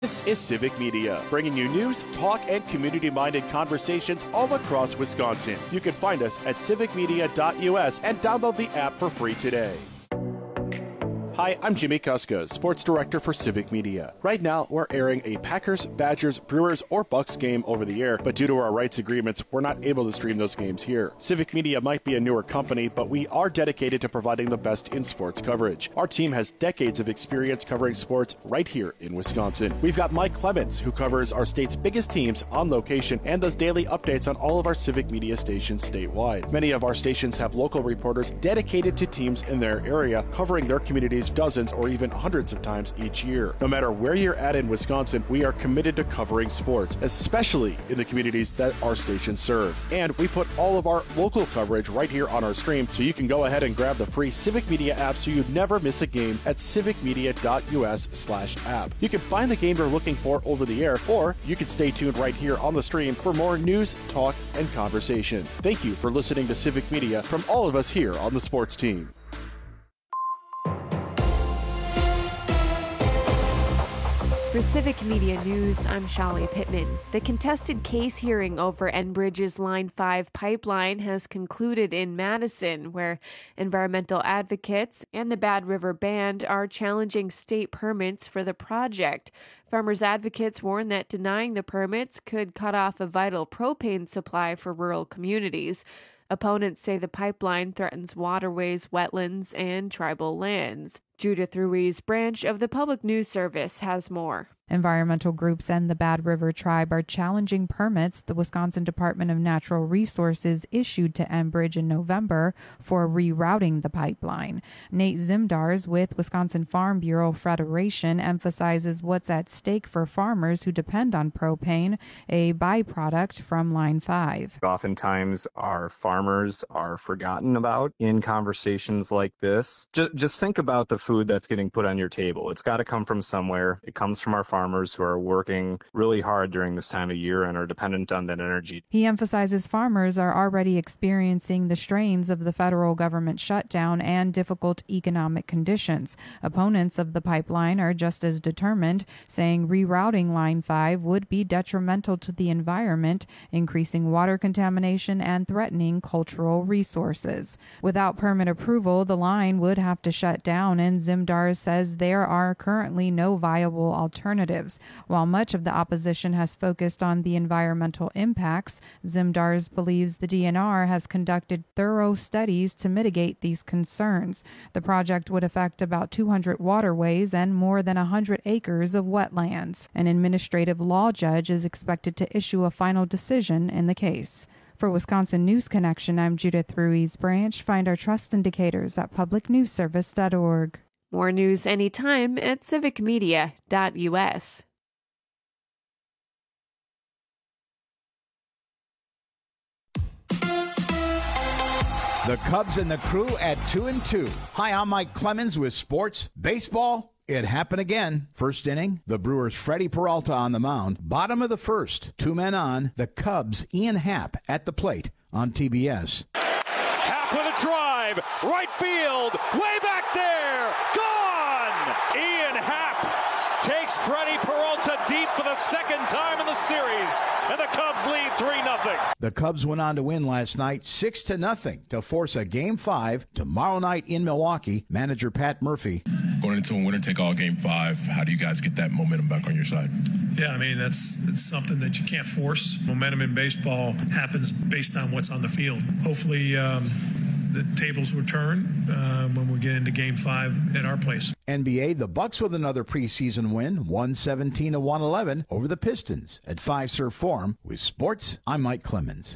This is Civic Media, bringing you news, talk, and community-minded conversations all across Wisconsin. You can find us at civicmedia.us and download the app for free today. Hi, I'm Jimmy Kuska, Sports Director for Civic Media. Right now, we're airing a Packers, Badgers, Brewers, or Bucks game over the air, but due to our rights agreements, we're not able to stream those games here. Civic Media might be a newer company, but we are dedicated to providing the best in sports coverage. Our team has decades of experience covering sports right here in Wisconsin. We've got Mike Clemens, who covers our state's biggest teams on location and does daily updates on all of our Civic Media stations statewide. Many of our stations have local reporters dedicated to teams in their area, covering their communities dozens or even hundreds of times each year. No matter where you're at in Wisconsin, we are committed to covering sports, especially in the communities that our stations serve. And we put all of our local coverage right here on our stream, so you can go ahead and grab the free Civic Media app so you never miss a game at civicmedia.us/app. You can find the game you're looking for over the air, or you can stay tuned right here on the stream for more news, talk, and conversation. Thank you for listening to Civic Media from all of us here on the sports team. For Civic Media News, I'm Shali Pittman. The contested case hearing over Enbridge's Line 5 pipeline has concluded in Madison, where environmental advocates and the Bad River Band are challenging state permits for the project. Farmers advocates warn that denying the permits could cut off a vital propane supply for rural communities. Opponents say the pipeline threatens waterways, wetlands, and tribal lands. Judith Ruiz Branch of the Public News Service has more. Environmental groups and the Bad River Tribe are challenging permits the Wisconsin Department of Natural Resources issued to Enbridge in November for rerouting the pipeline. Nate Zimdars with Wisconsin Farm Bureau Federation emphasizes what's at stake for farmers who depend on propane, a byproduct from Line 5. Oftentimes our farmers are forgotten about in conversations like this. Just think about the food that's getting put on your table. It's got to come from somewhere. It comes from our farmers who are working really hard during this time of year and are dependent on that energy. He emphasizes farmers are already experiencing the strains of the federal government shutdown and difficult economic conditions. Opponents of the pipeline are just as determined, saying rerouting Line 5 would be detrimental to the environment, increasing water contamination and threatening cultural resources. Without permit approval, the line would have to shut down, and Zimdars says there are currently no viable alternatives. While much of the opposition has focused on the environmental impacts, Zimdars believes the DNR has conducted thorough studies to mitigate these concerns. The project would affect about 200 waterways and more than 100 acres of wetlands. An administrative law judge is expected to issue a final decision in the case. For Wisconsin News Connection, I'm Judith Ruiz Branch. Find our trust indicators at publicnewsservice.org. More news anytime at civicmedia.us. The Cubs and the crew at 2-2. Hi, I'm Mike Clemens with Sports Baseball. It happened again. First inning, the Brewers' Freddie Peralta on the mound. Bottom of the first, 2 men on. The Cubs' Ian Happ at the plate on TBS. Happ with a drive, right field, way back there, gone! Ian Happ takes Freddie Peralta deep for the second time in the series, and the Cubs lead 3-0. The Cubs went on to win last night 6-0 to force a Game 5 tomorrow night in Milwaukee. Manager Pat Murphy. Going into a winner-take-all Game 5, how do you guys get that momentum back on your side? Yeah, I mean, it's something that you can't force. Momentum in baseball happens based on what's on the field. Hopefully, the tables will turn when we get into Game 5 at our place. NBA, the Bucks with another preseason win, 117-111 over the Pistons at Fiserv Forum. With sports, I'm Mike Clemens.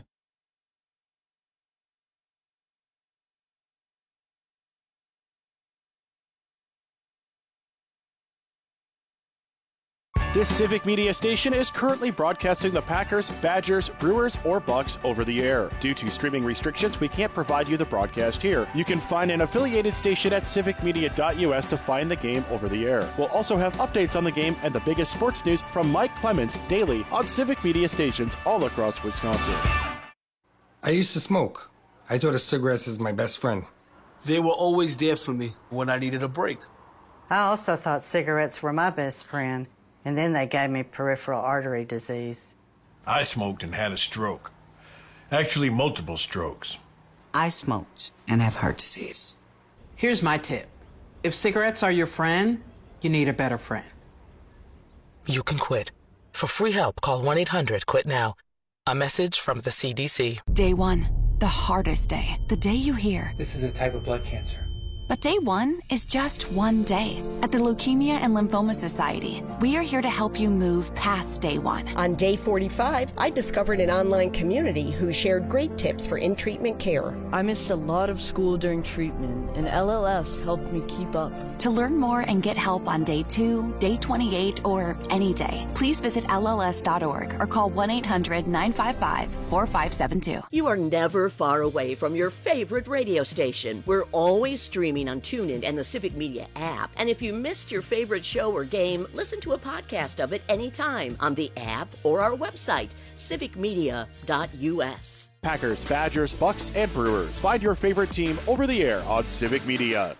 This Civic Media station is currently broadcasting the Packers, Badgers, Brewers, or Bucks over the air. Due to streaming restrictions, we can't provide you the broadcast here. You can find an affiliated station at civicmedia.us to find the game over the air. We'll also have updates on the game and the biggest sports news from Mike Clemens daily on Civic Media stations all across Wisconsin. I used to smoke. I thought of cigarettes as my best friend. They were always there for me when I needed a break. I also thought cigarettes were my best friend. And then they gave me peripheral artery disease. I smoked and had a stroke. Actually, multiple strokes. I smoked and have heart disease. Here's my tip. If cigarettes are your friend, you need a better friend. You can quit. For free help, call 1-800-QUIT-NOW. A message from the CDC. Day 1, the hardest day. The day you hear, this is a type of blood cancer. But day 1 is just one day. At the Leukemia and Lymphoma Society, we are here to help you move past day 1. On day 45, I discovered an online community who shared great tips for in-treatment care. I missed a lot of school during treatment, and LLS helped me keep up. To learn more and get help on day 2, day 28, or any day, please visit LLS.org or call 1-800-955-4572. You are never far away from your favorite radio station. We're always streaming on TuneIn and the Civic Media app. And if you missed your favorite show or game, listen to a podcast of it anytime on the app or our website, civicmedia.us. Packers, Badgers, Bucks, and Brewers. Find your favorite team over the air on Civic Media.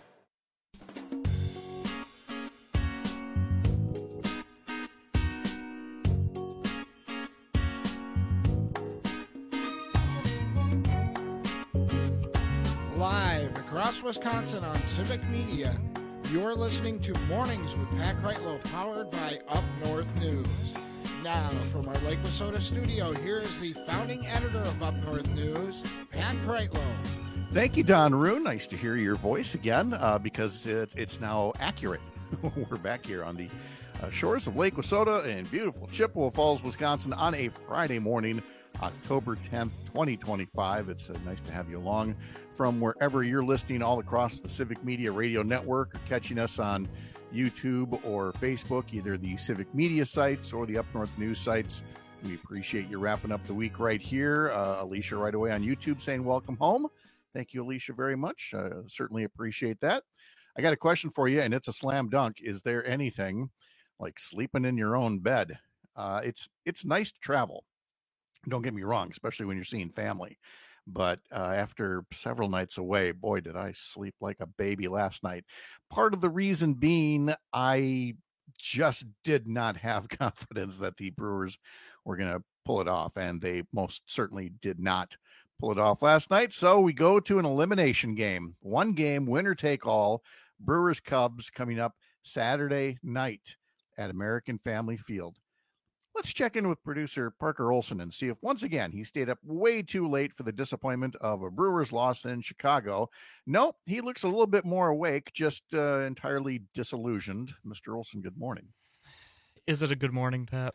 Live across Wisconsin on Civic Media, you're listening to Mornings with Pat Kreitlow, powered by Up North News. Now, from our Lake Wissota studio, here is the founding editor of Up North News, Pat Kreitlow. Thank you, Don Rune. Nice to hear your voice again, because it's now accurate. We're back here on the shores of Lake Wissota in beautiful Chippewa Falls, Wisconsin on a Friday morning, October 10th, 2025. It's nice to have you along from wherever you're listening all across the Civic Media Radio Network, or catching us on YouTube or Facebook, either the Civic Media sites or the Up North News sites. We appreciate you wrapping up the week right here. Alicia right away on YouTube saying welcome home. Thank you, Alicia, very much. Certainly appreciate that. I got a question for you, and it's a slam dunk. Is there anything like sleeping in your own bed? It's nice to travel. Don't get me wrong, especially when you're seeing family. But after several nights away, boy, did I sleep like a baby last night. Part of the reason being I just did not have confidence that the Brewers were going to pull it off, and they most certainly did not pull it off last night. So we go to an elimination game. One game, winner take all. Brewers Cubs coming up Saturday night at American Family Field. Let's check in with producer Parker Olson and see if once again he stayed up way too late for the disappointment of a Brewers loss in Chicago. Nope, he looks a little bit more awake, just entirely disillusioned. Mr. Olson, good morning. Is it a good morning, Pat?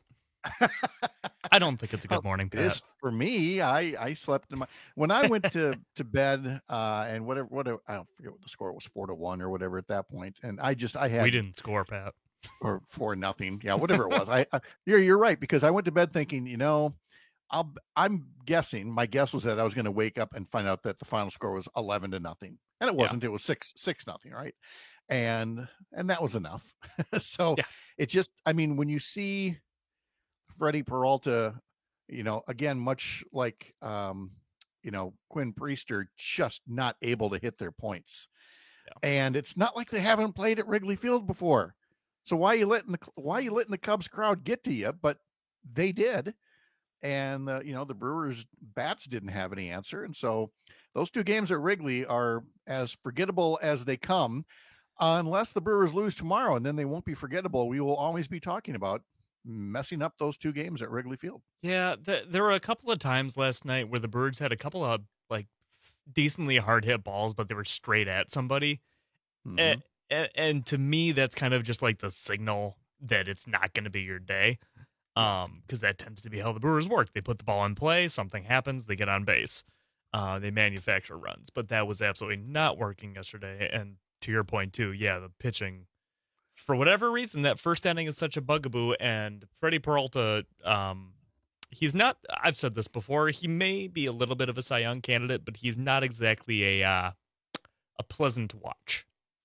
I don't think it's a good morning, Pat. It is for me. I slept in my when I went to bed, and whatever I don't forget what the score was, 4-1 or whatever at that point, and I had we didn't score, Pat. Or 4-0, yeah, whatever it was. You're right, because I went to bed thinking, I'm guessing. My guess was that I was going to wake up and find out that the final score was 11-0, and it wasn't. Yeah. It was 6-0, right? And that was enough. So yeah. It just, when you see Freddie Peralta, again, much like Quinn Priester, just not able to hit their points, and it's not like they haven't played at Wrigley Field before. So why are you letting the Cubs crowd get to you? But they did, and the Brewers bats didn't have any answer, and so those two games at Wrigley are as forgettable as they come, unless the Brewers lose tomorrow, and then they won't be forgettable. We will always be talking about messing up those two games at Wrigley Field. Yeah, there were a couple of times last night where the Birds had a couple of decently hard hit balls, but they were straight at somebody. Mm-hmm. And to me, that's kind of just like the signal that it's not going to be your day, because that tends to be how the Brewers work. They put the ball in play, something happens, they get on base, they manufacture runs. But that was absolutely not working yesterday. And to your point too, yeah, the pitching, for whatever reason, that first inning is such a bugaboo. And Freddie Peralta, he's not. I've said this before. He may be a little bit of a Cy Young candidate, but he's not exactly a pleasant watch.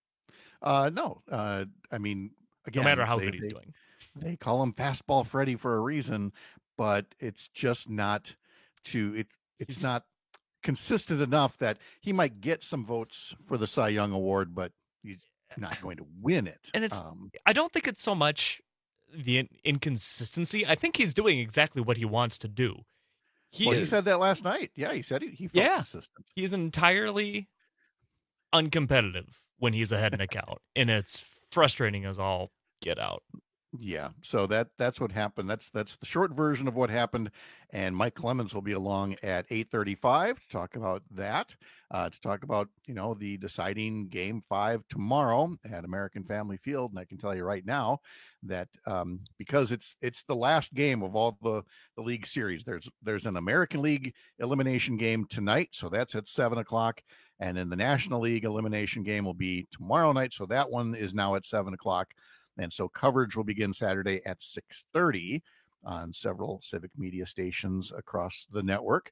No. Again, no matter how good he's doing, they call him Fastball Freddie for a reason, but it's just not it's not consistent enough that he might get some votes for the Cy Young Award, but he's not going to win it. And it's I don't think it's so much the inconsistency. I think he's doing exactly what he wants to do. He said that last night. Yeah, he said he felt consistent. He's entirely uncompetitive when he's ahead in a count, and it's frustrating as all get out. Yeah, so that's what happened. That's the short version of what happened, and Mike Clemens will be along at 8:35 to talk about that, to talk about the deciding Game 5 tomorrow at American Family Field. And I can tell you right now that because it's the last game of all the league series. There's an American League elimination game tonight, so that's at 7:00, and then the National League elimination game will be tomorrow night, so that one is now at 7:00. And so coverage will begin Saturday at 6:30 on several Civic Media stations across the network.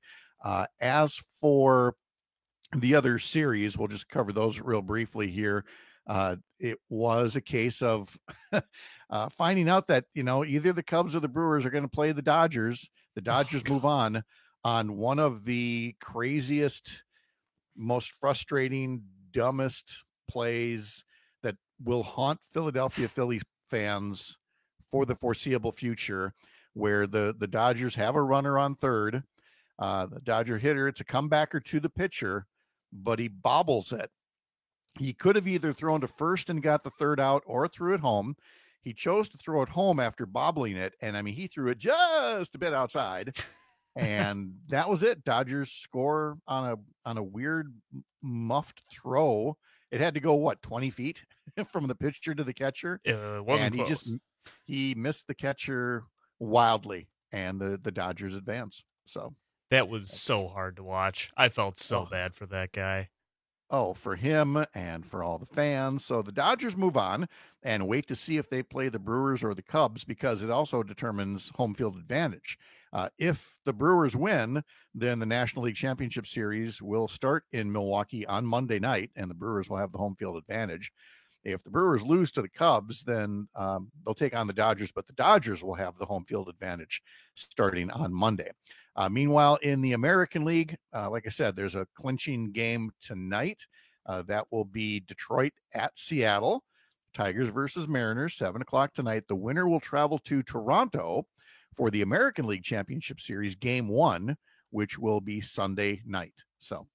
As for the other series, we'll just cover those real briefly here. It was a case of finding out that, either the Cubs or the Brewers are going to play the Dodgers. The Dodgers move on one of the craziest, most frustrating, dumbest plays that will haunt Philadelphia Phillies fans for the foreseeable future, where the Dodgers have a runner on third. The Dodger hitter, it's a comebacker to the pitcher, but he bobbles it. He could have either thrown to first and got the third out or threw it home. He chose to throw it home after bobbling it, and he threw it just a bit outside, and that was it. Dodgers score on a weird muffed throw. It had to go 20 feet from the pitcher to the catcher. It wasn't and close. he missed the catcher wildly, and the Dodgers advance. So that was so hard to watch. I felt so bad for that guy. Oh, for him and for all the fans. So the Dodgers move on and wait to see if they play the Brewers or the Cubs, because it also determines home field advantage. If the Brewers win, then the National League Championship Series will start in Milwaukee on Monday night, and the Brewers will have the home field advantage. If the Brewers lose to the Cubs, then they'll take on the Dodgers, but the Dodgers will have the home field advantage starting on Monday. Meanwhile, in the American League, like I said, there's a clinching game tonight. That will be Detroit at Seattle. Tigers versus Mariners, 7:00 tonight. The winner will travel to Toronto for the American League Championship Series Game 1, which will be Sunday night. So,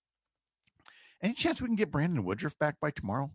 any chance we can get Brandon Woodruff back by tomorrow?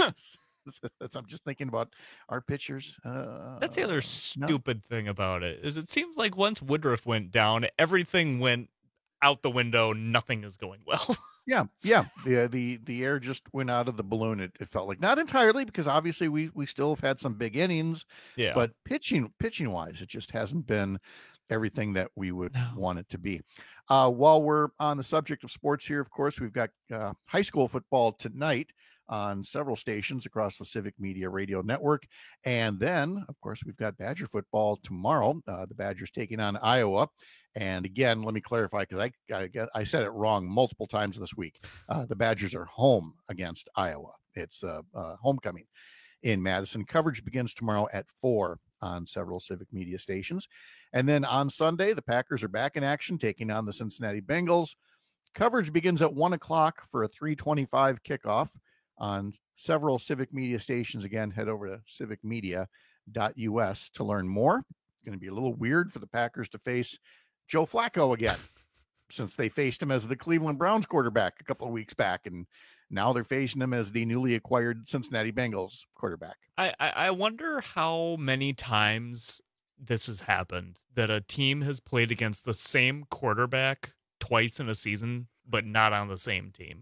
I'm just thinking about our pitchers. That's the other stupid thing about it, is it seems like once Woodruff went down, everything went out the window. Nothing is going well. Yeah. The air just went out of the balloon. It felt like, not entirely, because obviously we still have had some big innings. Yeah. But pitching wise, it just hasn't been everything that we would want it to be. While we're on the subject of sports here, of course, we've got high school football tonight on several stations across the Civic Media Radio Network. And then, of course, we've got Badger football tomorrow. The Badgers taking on Iowa. And again, let me clarify, because I said it wrong multiple times this week. The Badgers are home against Iowa. It's homecoming in Madison. Coverage begins tomorrow at 4 on several Civic Media stations. And then on Sunday, the Packers are back in action, taking on the Cincinnati Bengals. Coverage begins at 1:00 for a 3:25 kickoff on several Civic Media stations. Again, head over to civicmedia.us to learn more. It's going to be a little weird for the Packers to face Joe Flacco again, since they faced him as the Cleveland Browns quarterback a couple of weeks back, and now they're facing him as the newly acquired Cincinnati Bengals quarterback. I wonder how many times this has happened, that a team has played against the same quarterback twice in a season, but not on the same team.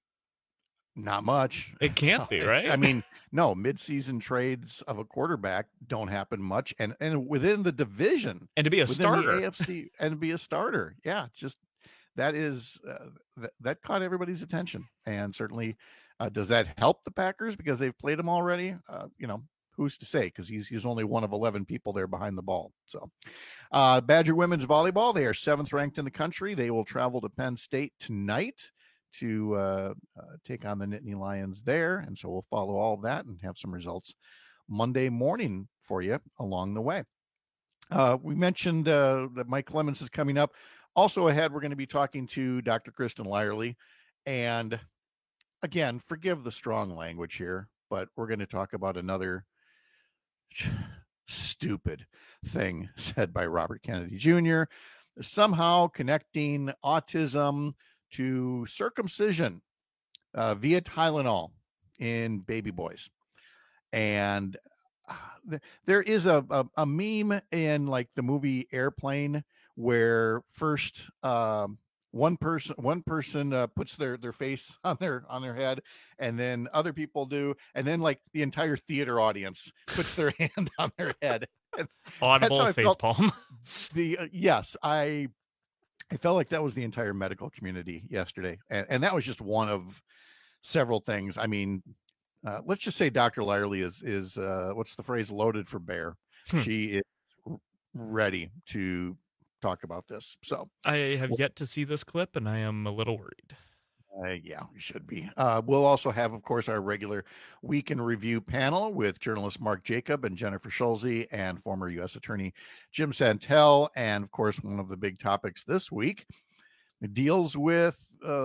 Not much. It can't be, right? I mean, no, mid-season trades of a quarterback don't happen much, and within the division, and to be a starter, the AFC, and to be a starter, yeah, just that is that caught everybody's attention, and certainly does that help the Packers because they've played him already? Who's to say? Because he's only one of 11 people there behind the ball. So, Badger women's volleyball, they are 7th ranked in the country. They will travel to Penn State tonight to take on the Nittany Lions there. And so we'll follow all of that and have some results Monday morning for you along the way. We mentioned that Mike Clemens is coming up. Also ahead, we're going to be talking to Dr. Kristen Lyerly. And again, forgive the strong language here, but we're going to talk about another stupid thing said by Robert Kennedy Jr., somehow connecting autism to circumcision via Tylenol in baby boys. And there is a meme in like the movie Airplane where first one person puts their face on their head, and then other people do, and then like the entire theater audience puts their hand on their head. Audible facepalm. Yes, I felt like that was the entire medical community yesterday, and that was just one of several things. I mean, let's just say Dr. Lyerly is what's the phrase, loaded for bear. She is ready to talk about this. So I have yet to see this clip, and I am a little worried. Yeah, we should be. We'll also have, of course, our regular Week in Review panel with journalist Mark Jacob and Jennifer Schulze and former U.S. Attorney Jim Santel. And, of course, one of the big topics this week deals with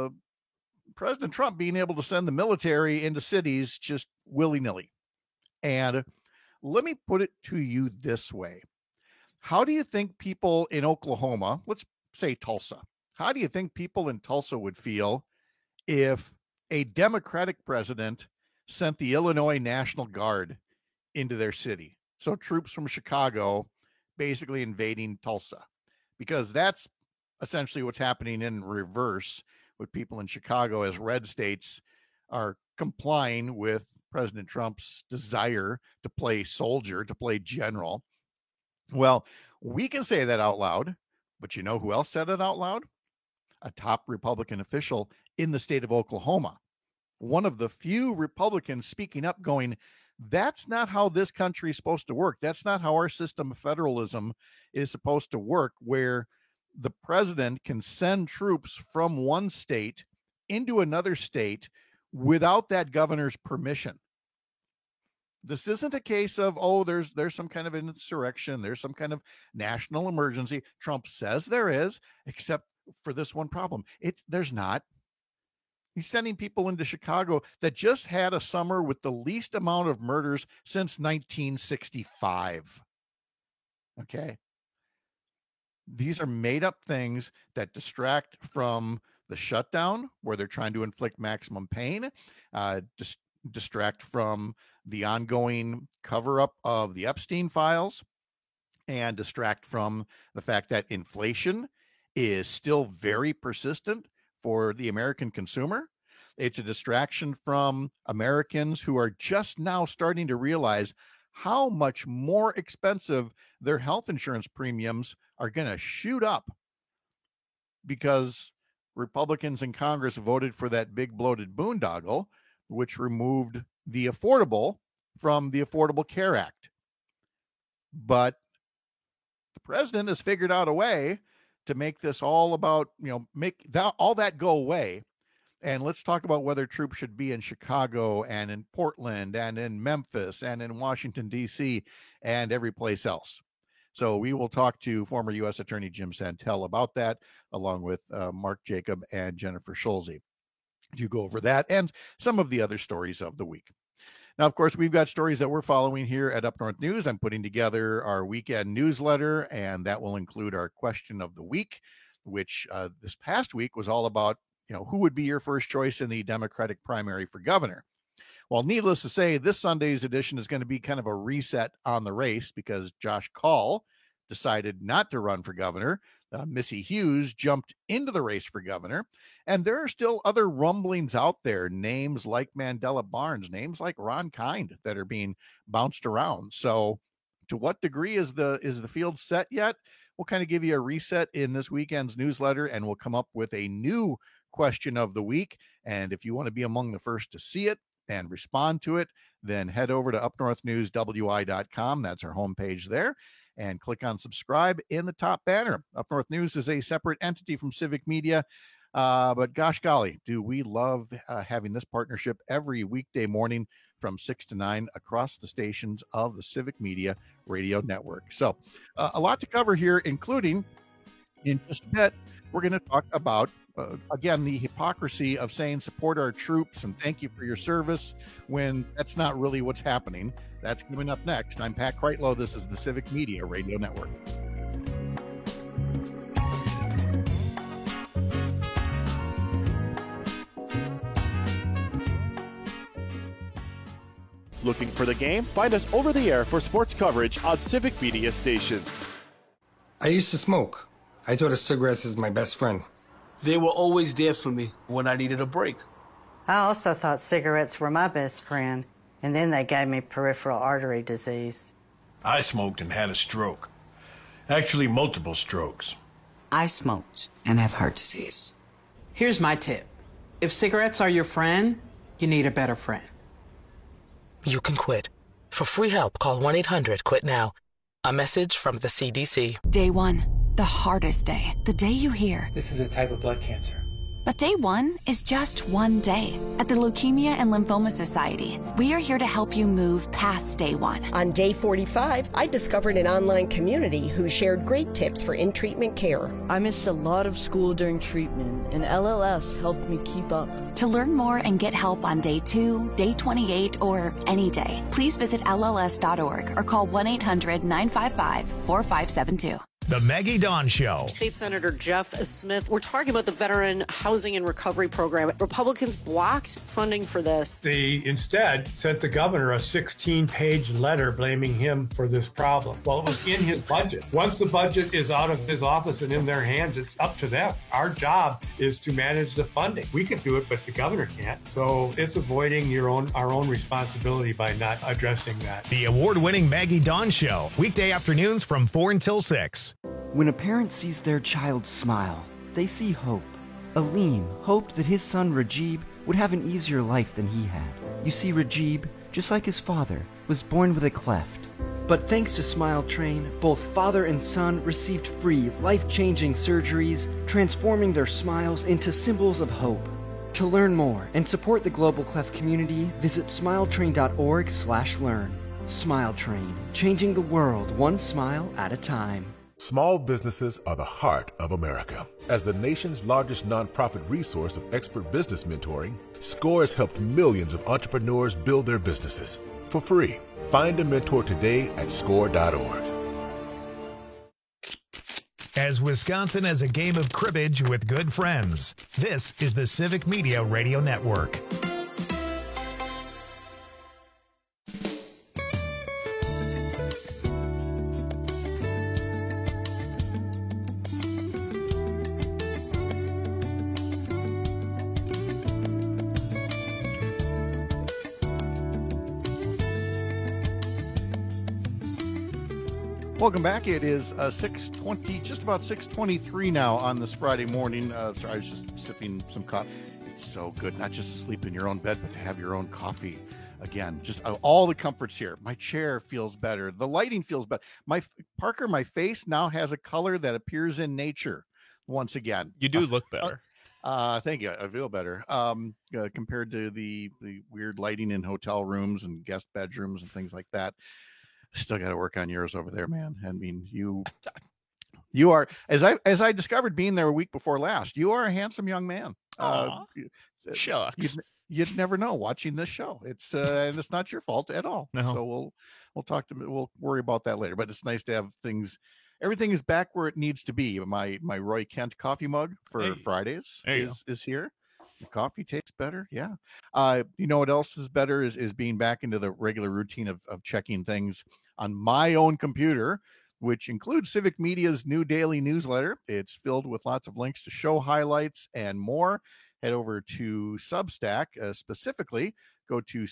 President Trump being able to send the military into cities just willy-nilly. And let me put it to you this way. How do you think people in Oklahoma, let's say Tulsa, how do you think people in Tulsa would feel if a Democratic president sent the Illinois National Guard into their city? So troops from Chicago basically invading Tulsa, because that's essentially what's happening in reverse with people in Chicago as red states are complying with President Trump's desire to play soldier, to play general. Well, we can say that out loud, but you know who else said it out loud? A top Republican official in the state of Oklahoma. One of the few Republicans speaking up going, that's not how this country is supposed to work. That's not how our system of federalism is supposed to work, where the president can send troops from one state into another state without that governor's permission. This isn't a case of, oh, there's some kind of insurrection, there's some kind of national emergency. Trump says there is, except for this one problem. There's not. He's sending people into Chicago that just had a summer with the least amount of murders since 1965. Okay. These are made up things that distract from the shutdown, where they're trying to inflict maximum pain, distract from the ongoing cover-up of the Epstein files, and distract from the fact that inflation is still very persistent for the American consumer. It's a distraction from Americans who are just now starting to realize how much more expensive their health insurance premiums are going to shoot up because Republicans in Congress voted for that big bloated boondoggle, which removed the affordable from the Affordable Care Act. But the president has figured out a way to make this all about, make that all that go away. And let's talk about whether troops should be in Chicago and in Portland and in Memphis and in Washington, D.C. and every place else. So we will talk to former U.S. Attorney Jim Santel about that, along with Mark Jacob and Jennifer Schulze, to go over that and some of the other stories of the week. Now, of course, we've got stories that we're following here at Up North News. I'm putting together our weekend newsletter, and that will include our question of the week, which this past week was all about, who would be your first choice in the Democratic primary for governor? Well, needless to say, this Sunday's edition is going to be kind of a reset on the race because Josh Kaul decided not to run for governor. Missy Hughes jumped into the race for governor. And there are still other rumblings out there, names like Mandela Barnes, names like Ron Kind that are being bounced around. So to what degree is the field set yet? We'll kind of give you a reset in this weekend's newsletter, and we'll come up with a new question of the week. And if you want to be among the first to see it and respond to it, then head over to upnorthnewswi.com. That's our homepage there. And click on subscribe in the top banner. Up North News is a separate entity from Civic Media. But gosh golly, do we love having this partnership every weekday morning from 6 to 9 across the stations of the Civic Media Radio Network. So a lot to cover here, including in just a bit, we're going to talk about again, the hypocrisy of saying support our troops and thank you for your service when that's not really what's happening. That's coming up next. I'm Pat Kreitlow. This is the Civic Media Radio Network. Looking for the game? Find us over the air for sports coverage on Civic Media stations. I used to smoke. I thought of cigarettes as my best friend. They were always there for me when I needed a break. I also thought cigarettes were my best friend, and then they gave me peripheral artery disease. I smoked and had a stroke. Actually, multiple strokes. I smoked and have heart disease. Here's my tip. If cigarettes are your friend, you need a better friend. You can quit. For free help, call 1-800-QUIT-NOW. A message from the CDC. Day one, the hardest day. The day you hear, this is a type of blood cancer. But day one is just one day. At the Leukemia and Lymphoma Society, we are here to help you move past day one. On day 45, I discovered an online community who shared great tips for in-treatment care. I missed a lot of school during treatment, and LLS helped me keep up. To learn more and get help on day 2, day 28, or any day, please visit LLS.org or call 1-800-955-4572. The Maggie Dawn Show. State Senator Jeff Smith, we're talking about the Veteran Housing and Recovery Program. Republicans blocked funding for this. They instead sent the governor a 16-page letter blaming him for this problem. Well, it was in his budget. Once the budget is out of his office and in their hands, it's up to them. Our job is to manage the funding. We can do it, but the governor can't. So it's avoiding our own responsibility by not addressing that. The award-winning Maggie Dawn Show. Weekday afternoons from 4 until 6. When a parent sees their child smile, they see hope. Aleem hoped that his son Rajib would have an easier life than he had. You see, Rajib, just like his father, was born with a cleft. But thanks to Smile Train, both father and son received free, life-changing surgeries, transforming their smiles into symbols of hope. To learn more and support the global cleft community, visit smiletrain.org/learn. Smile Train, changing the world one smile at a time. Small businesses are the heart of America. As the nation's largest nonprofit resource of expert business mentoring, SCORE has helped millions of entrepreneurs build their businesses for free. Find a mentor today at score.org. As Wisconsin has a game of cribbage with good friends, this is the Civic Media Radio Network. Welcome back. It is 6:20, just about 6:23 now on this Friday morning. Sorry, I was just sipping some coffee. It's so good, not just to sleep in your own bed, but to have your own coffee. Again, just all the comforts here. My chair feels better. The lighting feels better. My face now has a color that appears in nature. Once again, you do look better. Thank you. I feel better compared to the weird lighting in hotel rooms and guest bedrooms and things like that. Still got to work on yours over there, man. I mean, you are, as I discovered being there a week before last, you are a handsome young man. Shucks. You'd never know watching this show. It's and it's not your fault at all. No. So we'll worry about that later. But it's nice to have things. Everything is back where it needs to be. My Roy Kent coffee mug for Fridays is here. The coffee tastes better. Yeah. You know what else is better is being back into the regular routine of checking things on my own computer, which includes Civic Media's new daily newsletter. It's filled with lots of links to show highlights and more. Head over to Substack. Specifically, go to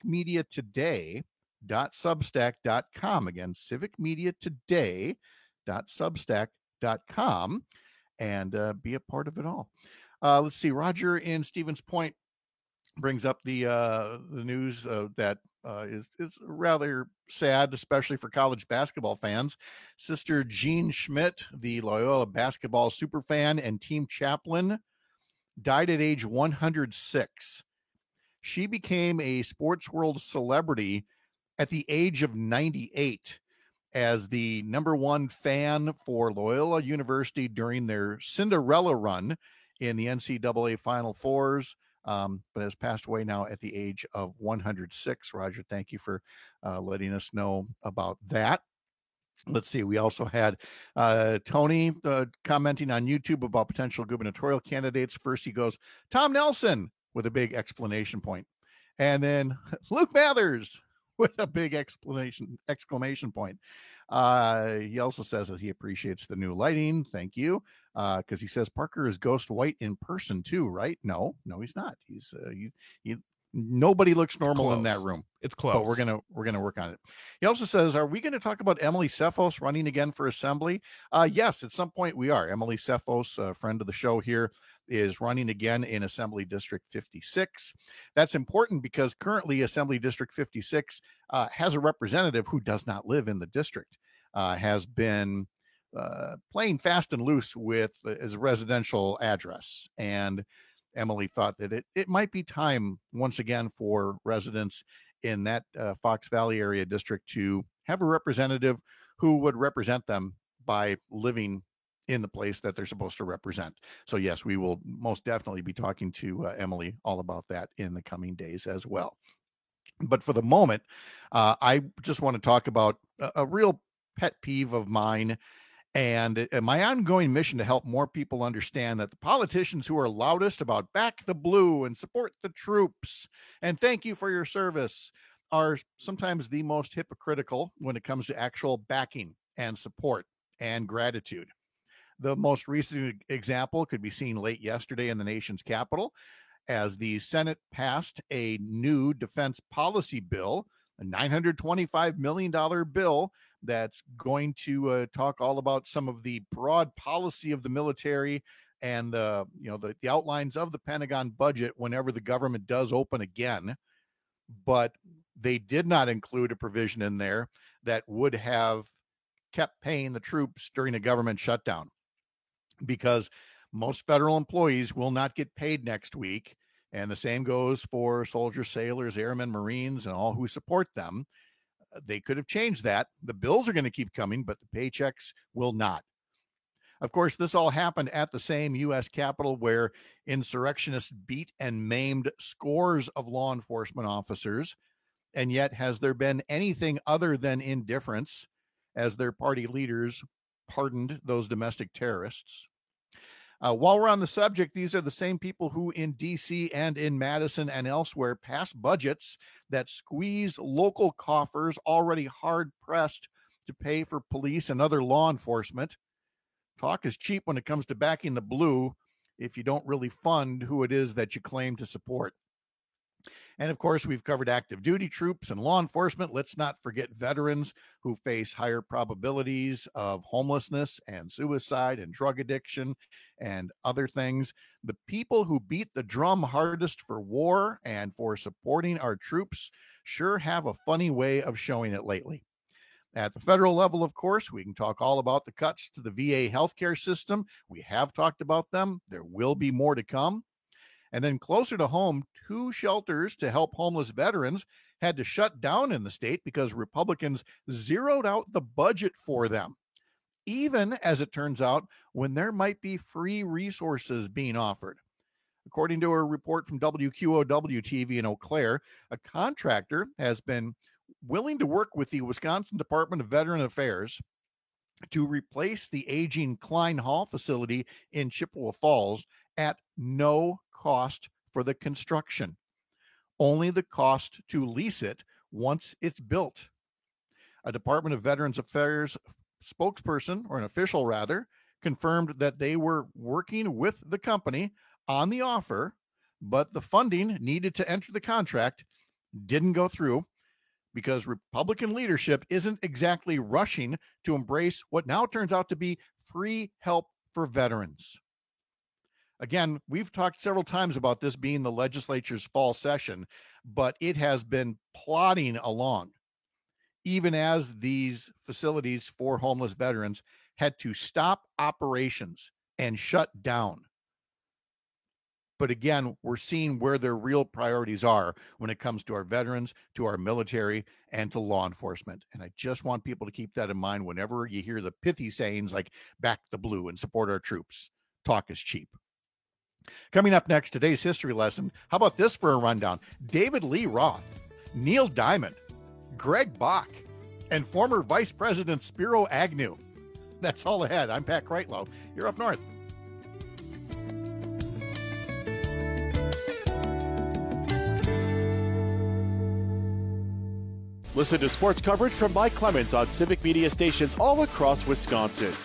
civicmediatoday.substack.com. Again, civicmediatoday.substack.com, and be a part of it all. Let's see. Roger in Stevens Point brings up the news that is rather sad, especially for college basketball fans. Sister Jean Schmidt, the Loyola basketball superfan and team chaplain, died at age 106. She became a Sports World celebrity at the age of 98 as the #1 fan for Loyola University during their Cinderella run in the NCAA Final Fours, but has passed away now at the age of 106. Roger, thank you for letting us know about that. Let's see. We also had Tony commenting on YouTube about potential gubernatorial candidates. First, he goes, Tom Nelson, with a big exclamation point. And then Luke Mathers with a big exclamation point. He also says that he appreciates the new lighting. Thank you. Because he says Parker is ghost white in person too, right? No, he's not. He's nobody looks normal in that room. It's close. But we're gonna work on it. He also says, are we going to talk about Emily Cephos running again for assembly? Yes, at some point we are. Emily Cephos, a friend of the show here, is running again in Assembly District 56. That's important because currently Assembly District 56 has a representative who does not live in the district, has been playing fast and loose with his residential address. And Emily thought that it might be time once again for residents in that Fox Valley area district to have a representative who would represent them by living in the place that they're supposed to represent. So yes, we will most definitely be talking to Emily all about that in the coming days as well. But for the moment, I just want to talk about a real pet peeve of mine and my ongoing mission to help more people understand that the politicians who are loudest about back the blue and support the troops and thank you for your service are sometimes the most hypocritical when it comes to actual backing and support and gratitude. The most recent example could be seen late yesterday in the nation's capital as the Senate passed a new defense policy bill, a $925 million bill that's going to talk all about some of the broad policy of the military and the outlines of the Pentagon budget whenever the government does open again. But they did not include a provision in there that would have kept paying the troops during a government shutdown, because most federal employees will not get paid next week. And the same goes for soldiers, sailors, airmen, Marines, and all who support them. They could have changed that. The bills are going to keep coming, but the paychecks will not. Of course, this all happened at the same U.S. Capitol where insurrectionists beat and maimed scores of law enforcement officers. And yet, has there been anything other than indifference as their party leaders pardoned those domestic terrorists? While we're on the subject, these are the same people who in D.C. and in Madison and elsewhere pass budgets that squeeze local coffers already hard-pressed to pay for police and other law enforcement. Talk is cheap when it comes to backing the blue if you don't really fund who it is that you claim to support. And of course, we've covered active duty troops and law enforcement. Let's not forget veterans who face higher probabilities of homelessness and suicide and drug addiction and other things. The people who beat the drum hardest for war and for supporting our troops sure have a funny way of showing it lately. At the federal level, of course, we can talk all about the cuts to the VA healthcare system. We have talked about them. There will be more to come. And then closer to home, 2 shelters to help homeless veterans had to shut down in the state because Republicans zeroed out the budget for them, even as it turns out when there might be free resources being offered. According to a report from WQOW TV in Eau Claire, a contractor has been willing to work with the Wisconsin Department of Veteran Affairs to replace the aging Klein Hall facility in Chippewa Falls at no cost for the construction, only the cost to lease it once it's built. A Department of Veterans Affairs spokesperson, or an official rather, confirmed that they were working with the company on the offer, but the funding needed to enter the contract didn't go through because Republican leadership isn't exactly rushing to embrace what now turns out to be free help for veterans. Again, we've talked several times about this being the legislature's fall session, but it has been plodding along, even as these facilities for homeless veterans had to stop operations and shut down. But again, we're seeing where their real priorities are when it comes to our veterans, to our military, and to law enforcement. And I just want people to keep that in mind whenever you hear the pithy sayings like back the blue and support our troops. Talk is cheap. Coming up next, today's history lesson. How about this for a rundown? David Lee Roth, Neil Diamond, Greg Bach, and former Vice President Spiro Agnew. That's all ahead. I'm Pat Kreitlow. You're up north. Listen to sports coverage from Mike Clemens on Civic Media stations all across Wisconsin.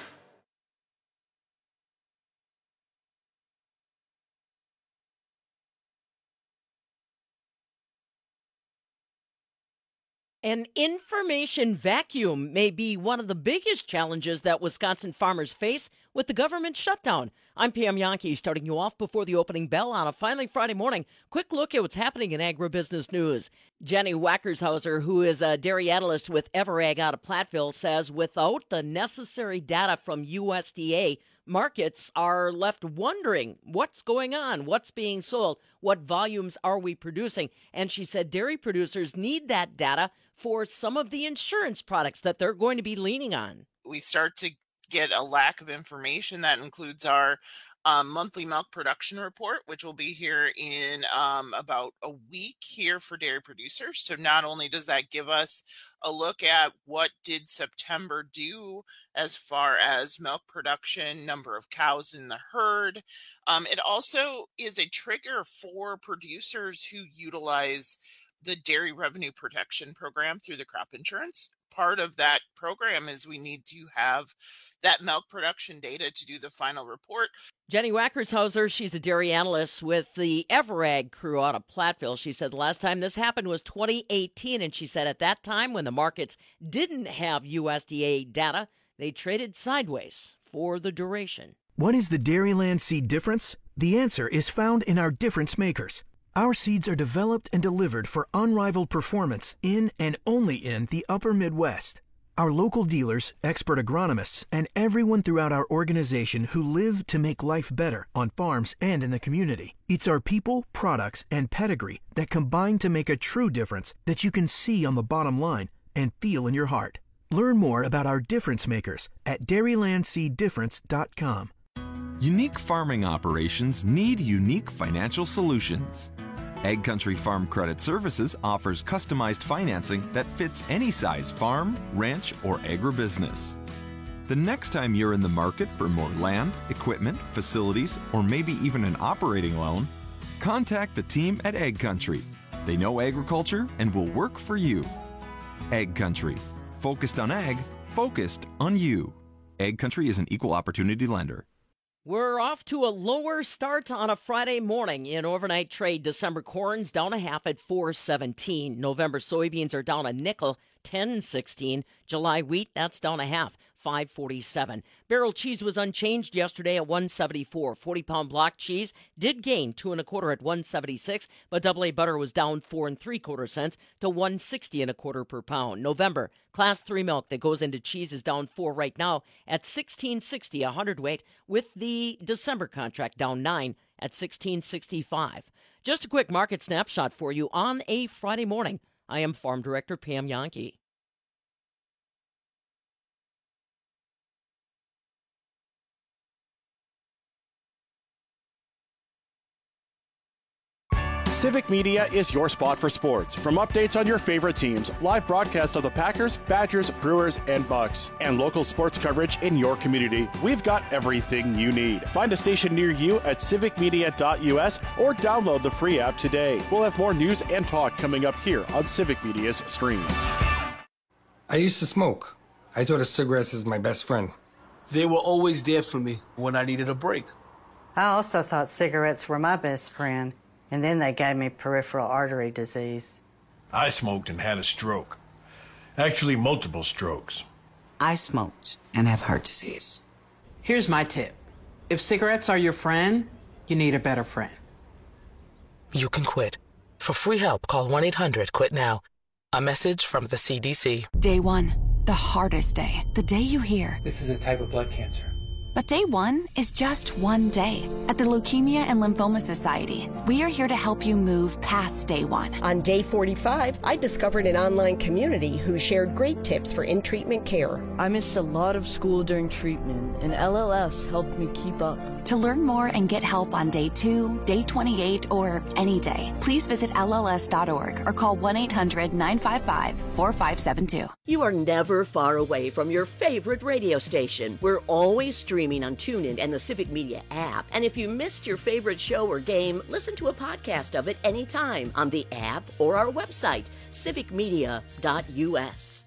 An information vacuum may be one of the biggest challenges that Wisconsin farmers face with the government shutdown. I'm Pam Yankee, starting you off before the opening bell on a finally Friday morning. Quick look at what's happening in agribusiness news. Jenny Wackershauser, who is a dairy analyst with Everag out of Platteville, says without the necessary data from USDA, markets are left wondering what's going on, what's being sold, what volumes are we producing. And she said dairy producers need that data for some of the insurance products that they're going to be leaning on. We start to get a lack of information. That includes our monthly milk production report, which will be here in about a week here for dairy producers. So not only does that give us a look at what did September do as far as milk production, number of cows in the herd, it also is a trigger for producers who utilize the Dairy Revenue Protection Program through the crop insurance. Part of that program is we need to have that milk production data to do the final report. Jenny Wackershauser, she's a dairy analyst with the Everag crew out of Platteville. She said the last time this happened was 2018, and she said at that time when the markets didn't have USDA data, they traded sideways for the duration. What is the Dairyland seed difference? The answer is found in our difference makers. Our seeds are developed and delivered for unrivaled performance in and only in the upper Midwest. Our local dealers, expert agronomists, and everyone throughout our organization who live to make life better on farms and in the community. It's our people, products, and pedigree that combine to make a true difference that you can see on the bottom line and feel in your heart. Learn more about our difference makers at dairylandseeddifference.com. Unique farming operations need unique financial solutions. Egg Country Farm Credit Services offers customized financing that fits any size farm, ranch, or agribusiness. The next time you're in the market for more land, equipment, facilities, or maybe even an operating loan, contact the team at Egg Country. They know agriculture and will work for you. Egg Country. Focused on ag, focused on you. Egg Country is an equal opportunity lender. We're off to a lower start on a Friday morning in overnight trade. December corn's down a half at $4.17. November soybeans are down a nickel, $10.16. July wheat, that's down a half, $5.47. Barrel cheese was unchanged yesterday at $1.74. 40-pound block cheese did gain 2 1/4 at $1.76, but AA butter was down 4 3/4 cents to $1.60 1/4 per pound. November Class 3 milk that goes into cheese is down 4 right now at $16.60 a hundredweight, with the December contract down 9 at $16.65. Just a quick market snapshot for you on a Friday morning. I am Farm Director Pam Yankee. Civic Media is your spot for sports. From updates on your favorite teams, live broadcasts of the Packers, Badgers, Brewers, and Bucks, and local sports coverage in your community, we've got everything you need. Find a station near you at civicmedia.us or download the free app today. We'll have more news and talk coming up here on Civic Media's stream. I used to smoke. I thought of cigarettes as my best friend. They were always there for me when I needed a break. I also thought cigarettes were my best friend. And then they gave me peripheral artery disease. I smoked and had a stroke. Actually, multiple strokes. I smoked and have heart disease. Here's my tip. If cigarettes are your friend, you need a better friend. You can quit. For free help, call 1-800-QUIT-NOW. A message from the CDC. Day one, the hardest day. The day you hear, this is a type of blood cancer. But day one is just one day. At the Leukemia and Lymphoma Society, we are here to help you move past day one. On day 45, I discovered an online community who shared great tips for in-treatment care. I missed a lot of school during treatment, and LLS helped me keep up. To learn more and get help on day 2, day 28, or any day, please visit LLS.org or call 1-800-955-4572. You are never far away from your favorite radio station. We're always streaming on TuneIn and the Civic Media app. And if you missed your favorite show or game, listen to a podcast of it anytime on the app or our website, civicmedia.us.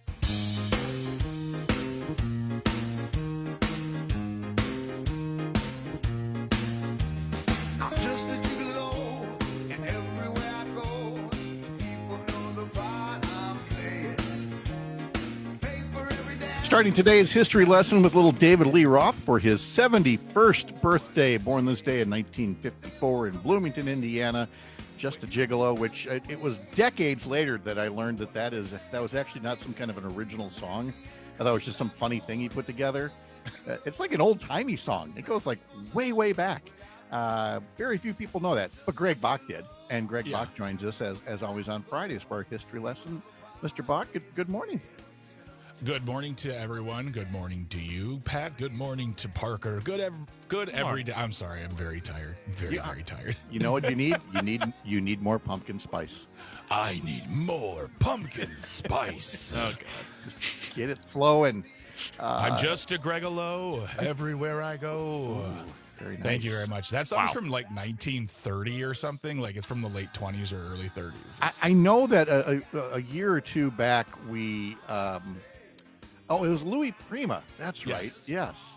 Starting today's history lesson with little David Lee Roth for his 71st birthday, born this day in 1954 in Bloomington, Indiana. Just a Gigolo, which it was decades later that I learned that was actually not some kind of an original song. I thought it was just some funny thing he put together. It's like an old-timey song. It goes like way, way back. Very few people know that, but Greg Bach did. And Greg Bach joins us, as always, on Fridays for our history lesson. Mr. Bach, good morning. Good morning to everyone. Good morning to you, Pat. Good morning to Parker. Good every day. I'm sorry, I'm very tired. Very tired. You know what you need? You need more pumpkin spice. I need more pumpkin spice. Oh God, just get it flowing. I'm just a Gregolo everywhere I go. Ooh, very nice. Thank you very much. That song's from like 1930 or something. Like it's from the late 20s or early 30s. I know that a year or two back we. Oh, it was Louis Prima. That's right. Yes.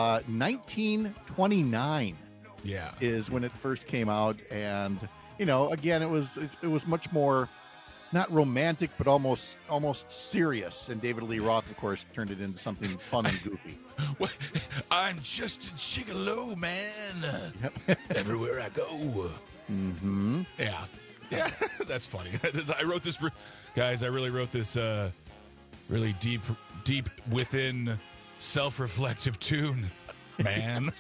1929. Yeah, is when it first came out, and again, it was much more, not romantic, but almost serious. And David Lee Roth, of course, turned it into something fun and goofy. I'm just a gigolo, man. Everywhere I go. Mm-hmm. Yeah, that's funny. I wrote this, guys. I really wrote this really deep within self-reflective tune, man.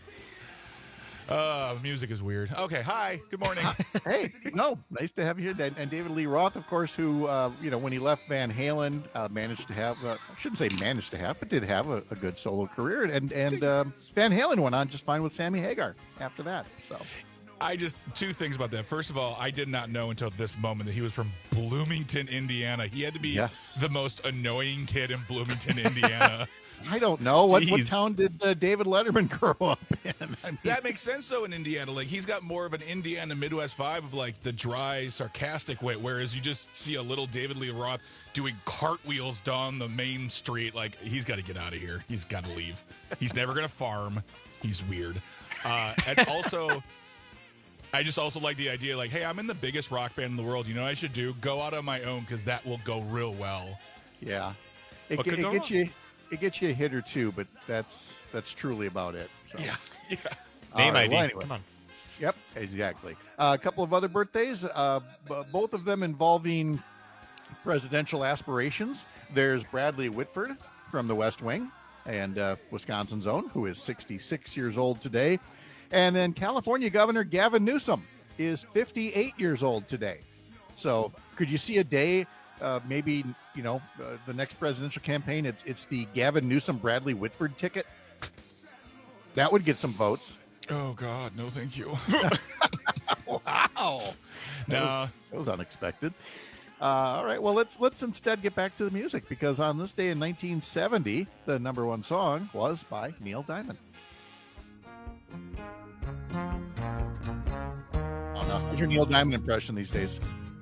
Music is weird. Okay, hi, good morning. Hey, no, nice to have you here. And David Lee Roth, of course, who, when he left Van Halen, managed to have, I shouldn't say managed to have, but did have a good solo career. And Van Halen went on just fine with Sammy Hagar after that, so... two things about that. First of all, I did not know until this moment that he was from Bloomington, Indiana. He had to be the most annoying kid in Bloomington, Indiana. I don't know. What town did David Letterman grow up in? I mean, that makes sense, though, in Indiana. Like, he's got more of an Indiana Midwest vibe of, like, the dry, sarcastic way, whereas you just see a little David Lee Roth doing cartwheels down the main street. Like, he's got to get out of here. He's got to leave. He's never going to farm. He's weird. And also... I just also like the idea, like, hey, I'm in the biggest rock band in the world. You know what I should do? Go out on my own, because that will go real well. Yeah. It gets you a hit or two, but that's truly about it. So. Yeah. Name right, ID. well, anyway. Come on. Yep, exactly. A couple of other birthdays, both of them involving presidential aspirations. There's Bradley Whitford from the West Wing and Wisconsin's own, who is 66 years old today. And then California Governor Gavin Newsom is 58 years old today. So could you see a day, maybe, the next presidential campaign, it's the Gavin Newsom Bradley Whitford ticket? That would get some votes. Oh, God, no thank you. Wow. No. That was unexpected. All right, well, let's instead get back to the music, because on this day in 1970, the number one song was by Neil Diamond. What's your Neil Diamond impression these days?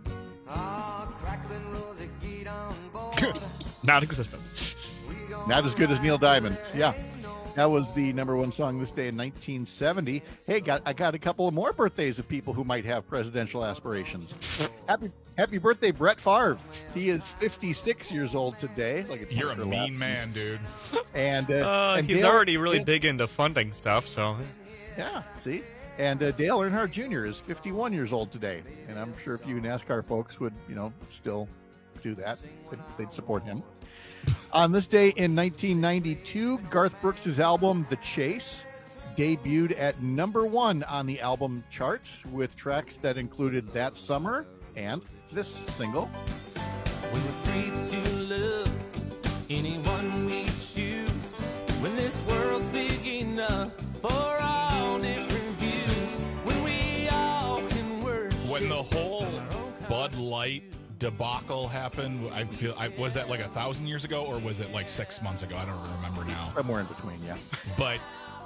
Not existent. Not as good as Neil Diamond. Yeah. That was the number one song this day in 1970. Hey, I got a couple of more birthdays of people who might have presidential aspirations. Happy birthday, Brett Favre. He is 56 years old today. You're a mean man, dude. And he's Dale, already really big into funding stuff, so... Yeah, see? And Dale Earnhardt Jr. is 51 years old today. And I'm sure if you NASCAR folks would, still do that, they'd support him. On this day in 1992, Garth Brooks' album The Chase debuted at #1 on the album chart with tracks that included That Summer and this single. When we're free to love anyone we choose, when this world's big enough for all different views, when we all can worship. When the whole Bud Light debacle happened, was that like 1,000 years ago, or was it like 6 months ago? I don't remember now. Somewhere in between, yeah. But,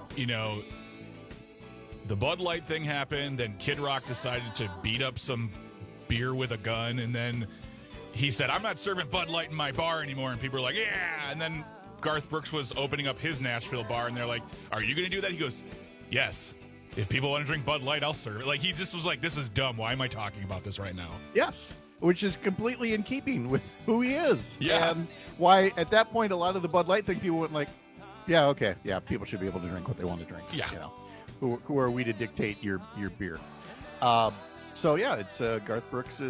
the Bud Light thing happened, then Kid Rock decided to beat up some beer with a gun, and then he said, I'm not serving Bud Light in my bar anymore, and people were like, yeah, and then Garth Brooks was opening up his Nashville bar, and they're like, are you going to do that? He goes, yes. If people want to drink Bud Light, I'll serve it. Like, he just was like, this is dumb. Why am I talking about this right now? Yes, which is completely in keeping with who he is. Yeah. And why, at that point, a lot of the Bud Light thing, people went like, yeah, okay, yeah, people should be able to drink what they want to drink. Yeah. Who are we to dictate your beer? So, yeah, it's Garth Brooks'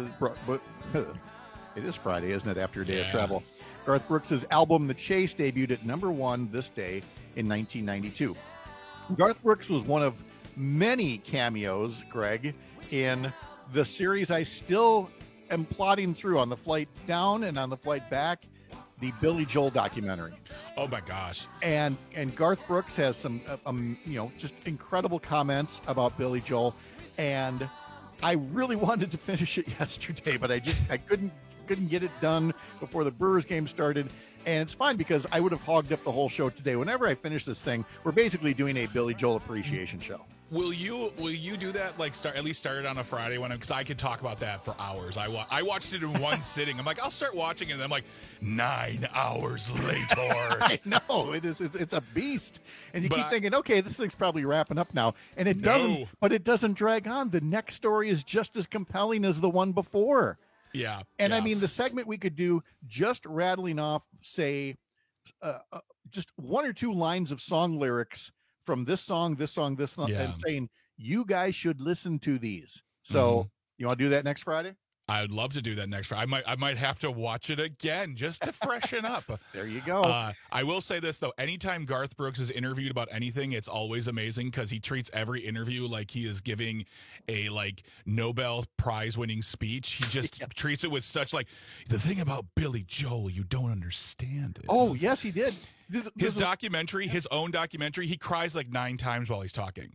it is Friday, isn't it, after a day of travel. Garth Brooks' album The Chase debuted at #1 this day in 1992. Garth Brooks was one of many cameos, Greg, in the series I still am plodding through on the flight down and on the flight back, the Billy Joel documentary. Oh my gosh. And Garth Brooks has some just incredible comments about Billy Joel, and I really wanted to finish it yesterday, but I couldn't get it done before the Brewers game started. And it's fine because I would have hogged up the whole show today. Whenever I finish this thing, we're basically doing a Billy Joel appreciation show. Will you do that? Like at least start it on a Friday because I could talk about that for hours. I watched it in one sitting. I'm like, I'll start watching it, and I'm like, 9 hours later. I know it's a beast, and you keep thinking, okay, this thing's probably wrapping up now, and it doesn't. But it doesn't drag on. The next story is just as compelling as the one before. Yeah, and I mean the segment we could do just rattling off, say, just 1 or 2 lines of song lyrics from this song, and saying, you guys should listen to these. So you want to do that next Friday? I'd love to do that next Friday. I might have to watch it again just to freshen up. There you go. I will say this, though. Anytime Garth Brooks is interviewed about anything, it's always amazing because he treats every interview like he is giving a Nobel Prize-winning speech. He just treats it with such the thing about Billy Joel you don't understand. Yes, he did. His documentary, his own documentary, he cries 9 times while he's talking.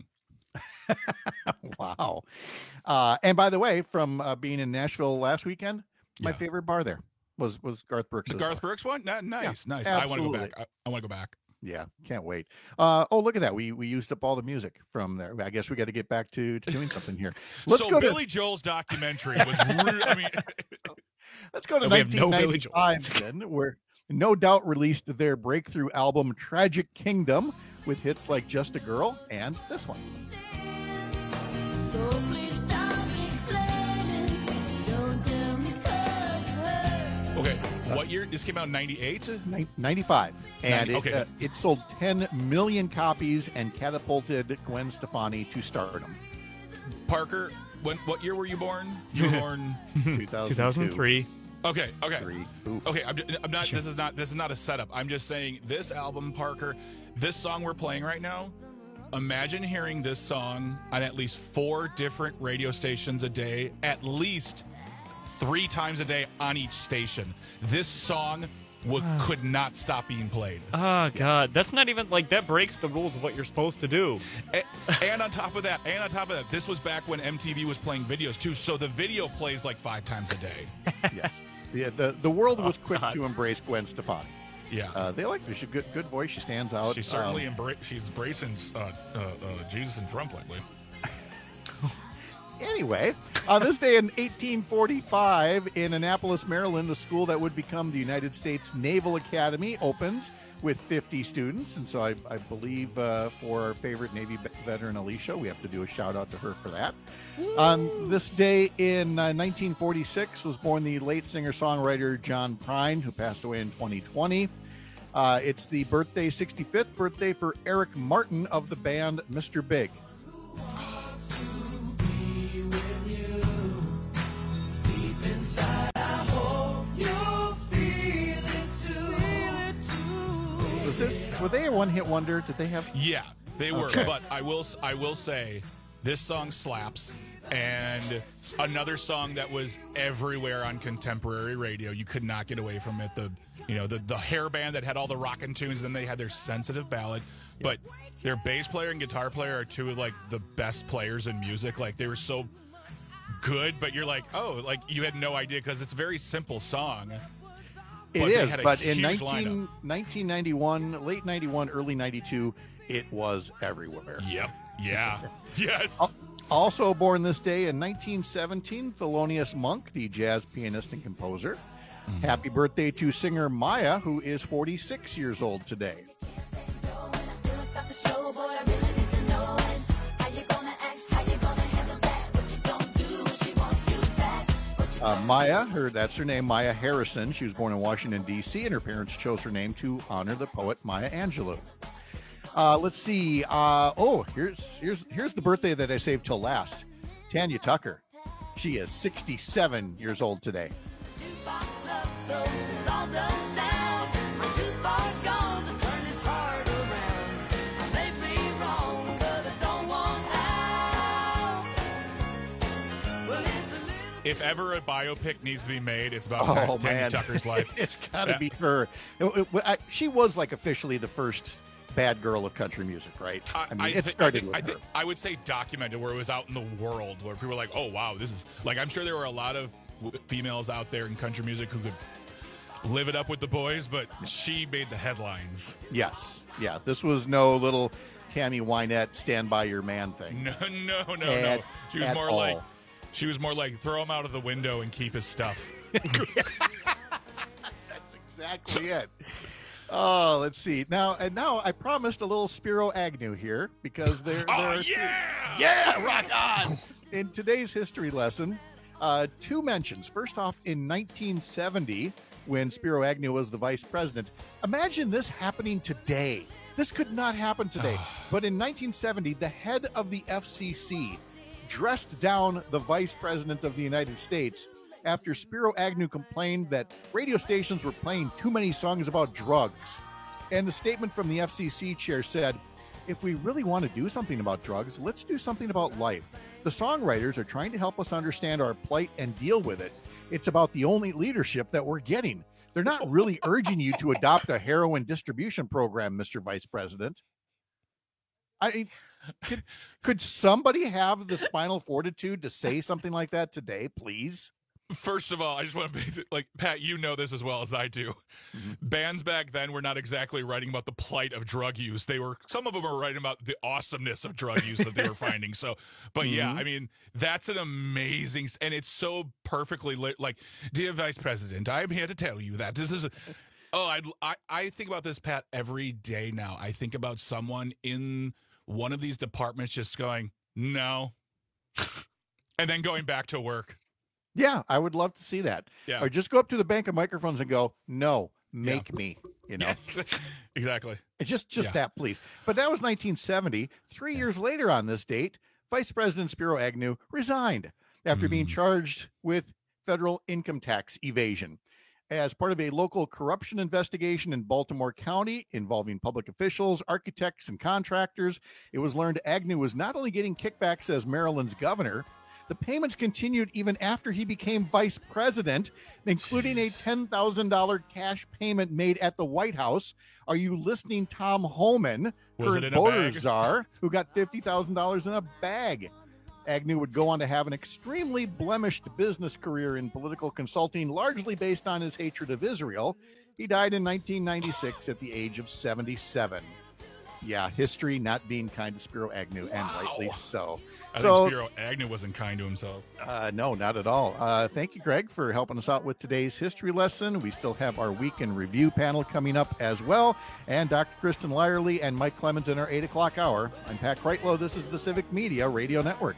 Wow. And by the way, from being in Nashville last weekend, my favorite bar there was Garth Brooks. The Garth Brooks one? Nice. Absolutely. I want to go back. I want to go back. Yeah, can't wait. Look at that. We used up all the music from there. I guess we got to get back to doing something here. Let's go Billy Joel's documentary was let's go to 1995 then, where No Doubt released their breakthrough album Tragic Kingdom with hits like Just a Girl and this one. So please stop explaining. Don't tell me 'cause you hurt. Okay, what year? This came out in 98? 95. And okay. It sold 10 million copies and catapulted Gwen Stefani to stardom. Parker, what year were you born? You were born 2003. Okay. Okay, I'm not. This is not a setup. I'm just saying this album, Parker, this song we're playing right now. Imagine hearing this song on at least 4 different radio stations a day, at least 3 times a day on each station. This song could not stop being played. Oh, God. That's not even, that breaks the rules of what you're supposed to do. And on top of that, this was back when MTV was playing videos, too, so the video plays 5 times a day. Yes. Yeah, the world was quick to embrace Gwen Stefani. Yeah, they like her. She's good voice. She stands out. She's certainly she's embracing Jesus and Trump lately. Anyway, on this day in 1845, in Annapolis, Maryland, the school that would become the United States Naval Academy opens with 50 students. And so I believe for our favorite Navy veteran, Alicia, we have to do a shout out to her for that. On this day in 1946 was born the late singer-songwriter John Prine, who passed away in 2020. It's the 65th birthday for Eric Martin of the band Mr. Big. Were they a one-hit wonder? Did they have? Yeah, they were. Okay. But I will say this song slaps. And another song that was everywhere on contemporary radio. You could not get away from it. The hair band that had all the rockin' tunes. Then they had their sensitive ballad. But their bass player and guitar player are two of like the best players in music. Like they were so good, but you're like, oh, like you had no idea because it's a very simple song. It is, but in 1991, late 91, early 92, it was everywhere. Yep. Yeah. Yes. Also born this day in 1917, Thelonious Monk, the jazz pianist and composer. Mm-hmm. Happy birthday to singer Maya, who is 46 years old today. Maya, that's her name, Maya Harrison. She was born in Washington, D.C., and her parents chose her name to honor the poet Maya Angelou. Let's see. Here's the birthday that I saved till last. Tanya Tucker. She is 67 years old today. If ever a biopic needs to be made, it's about Tanya Tucker's life. It's got to be her. She was like officially the first bad girl of country music, right? It started with her. I would say documented, where it was out in the world, where people were like, oh, wow, this is... Like, I'm sure there were a lot of females out there in country music who could live it up with the boys, but she made the headlines. Yes. Yeah, this was no little Tammy Wynette stand by your man thing. No. She was more like throw him out of the window and keep his stuff. That's exactly it. Oh, let's see. Now I promised a little Spiro Agnew here because there are rock on. In today's history lesson, two mentions. First off, in 1970, when Spiro Agnew was the vice president. Imagine this happening today. This could not happen today. But in 1970, the head of the FCC dressed down the vice president of the United States after Spiro Agnew complained that radio stations were playing too many songs about drugs. And the statement from the FCC chair said, if we really want to do something about drugs, let's do something about life. The songwriters are trying to help us understand our plight and deal with it. It's about the only leadership that we're getting. They're not really urging you to adopt a heroin distribution program, Mr. Vice President. Could somebody have the spinal fortitude to say something like that today, please? First of all, I just want to like, Pat, you know this as well as I do. Mm-hmm. Bands back then were not exactly writing about the plight of drug use. Some of them were writing about the awesomeness of drug use that they were finding. So, but yeah, I mean, that's an amazing, and it's so perfectly like, dear Vice President, I'm here to tell you that this is. I think about this, Pat, every day now. I think about someone in one of these departments just going, no, and then going back to work. Yeah, I would love to see that. Yeah. Or just go up to the bank of microphones and go, no, make me, you know. Exactly. Just that, please. But that was 1970. 3 years later on this date, Vice President Spiro Agnew resigned after being charged with federal income tax evasion. As part of a local corruption investigation in Baltimore County involving public officials, architects, and contractors, it was learned Agnew was not only getting kickbacks as Maryland's governor, the payments continued even after he became vice president, including a $10,000 cash payment made at the White House. Are you listening, Tom Homan, current voter czar, who got $50,000 in a bag? Agnew would go on to have an extremely blemished business career in political consulting, largely based on his hatred of Israel. He died in 1996 at the age of 77. Yeah, history not being kind to Spiro Agnew, and rightly so. I think Spiro Agnew wasn't kind to himself. No, not at all. Thank you, Greg, for helping us out with today's history lesson. We still have our Week in Review panel coming up as well, and Dr. Kristen Lyerly and Mike Clemens in our 8 o'clock hour. I'm Pat Kreitlow. This is the Civic Media Radio Network.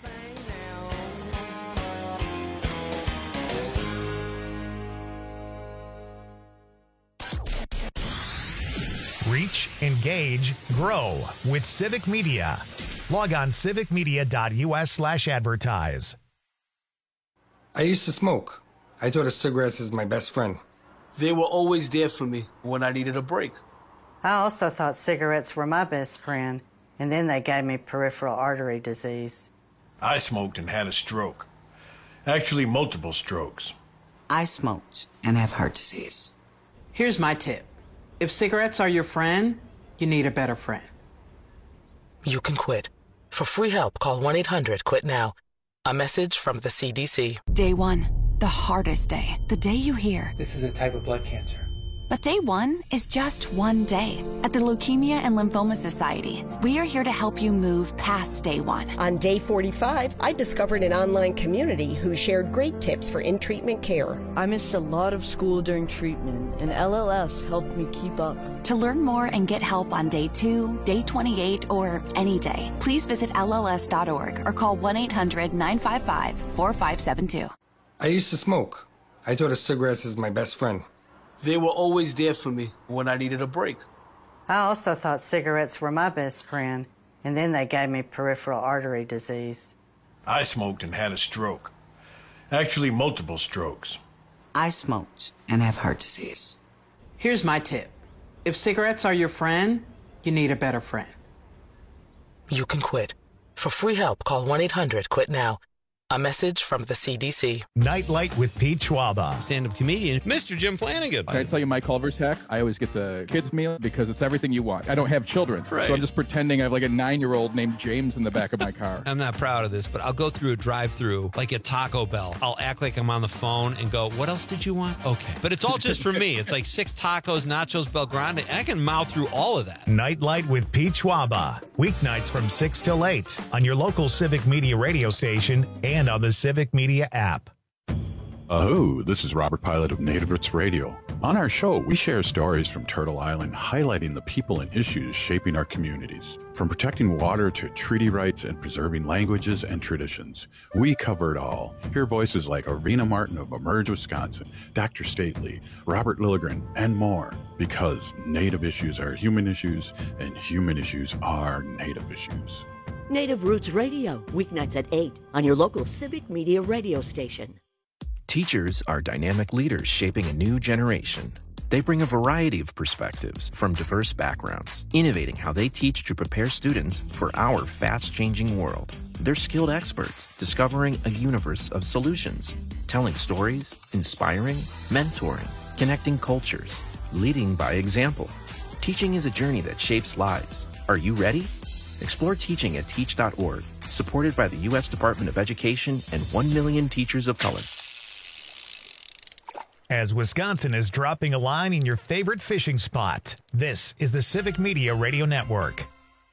Reach, engage, grow with Civic Media. Log on civicmedia.us/advertise. I used to smoke. I thought of cigarettes as my best friend. They were always there for me when I needed a break. I also thought cigarettes were my best friend, and then they gave me peripheral artery disease. I smoked and had a stroke. Actually, multiple strokes. I smoked and have heart disease. Here's my tip. If cigarettes are your friend, you need a better friend. You can quit. For free help, call 1-800-QUIT-NOW. A message from the CDC. Day 1, the hardest day. The day you hear. This is a type of blood cancer. But day 1 is just one day. At the Leukemia and Lymphoma Society, we are here to help you move past day 1. On day 45, I discovered an online community who shared great tips for in-treatment care. I missed a lot of school during treatment, and LLS helped me keep up. To learn more and get help on day 2, day 28, or any day, please visit LLS.org or call 1-800-955-4572. I used to smoke. I thought of cigarettes as my best friend. They were always there for me when I needed a break. I also thought cigarettes were my best friend, and then they gave me peripheral artery disease. I smoked and had a stroke. Actually, multiple strokes. I smoked and have heart disease. Here's my tip. If cigarettes are your friend, you need a better friend. You can quit. For free help, call 1-800-QUIT-NOW. A message from the CDC. Nightlight with Pete Schwaba. Stand-up comedian, Mr. Jim Flanagan. Can I tell you my Culver's hack? I always get the kids' meal because it's everything you want. I don't have children, right. So I'm just pretending I have like a 9-year-old named James in the back of my car. I'm not proud of this, but I'll go through a drive-thru like at Taco Bell. I'll act like I'm on the phone and go, what else did you want? Okay. But it's all just for me. It's like 6 tacos, nachos, Bel Grande, and I can mouth through all of that. Nightlight with Pete Schwaba. Weeknights from 6 till 8 on your local Civic Media radio station and on the Civic Media app. Aho, this is Robert Pilot of Native Roots Radio. On our show, we share stories from Turtle Island highlighting the people and issues shaping our communities. From protecting water to treaty rights and preserving languages and traditions, we cover it all. Hear voices like Arvina Martin of Emerge, Wisconsin, Dr. Stately, Robert Lilligren, and more. Because Native issues are human issues, and human issues are Native issues. Native Roots Radio, weeknights at 8 on your local Civic Media radio station. Teachers are dynamic leaders shaping a new generation. They bring a variety of perspectives from diverse backgrounds, innovating how they teach to prepare students for our fast-changing world. They're skilled experts, discovering a universe of solutions, telling stories, inspiring, mentoring, connecting cultures, leading by example. Teaching is a journey that shapes lives. Are you ready? Explore teaching at teach.org, supported by the U.S. Department of Education and 1 million teachers of color. As Wisconsin is dropping a line in your favorite fishing spot, this is the Civic Media Radio Network.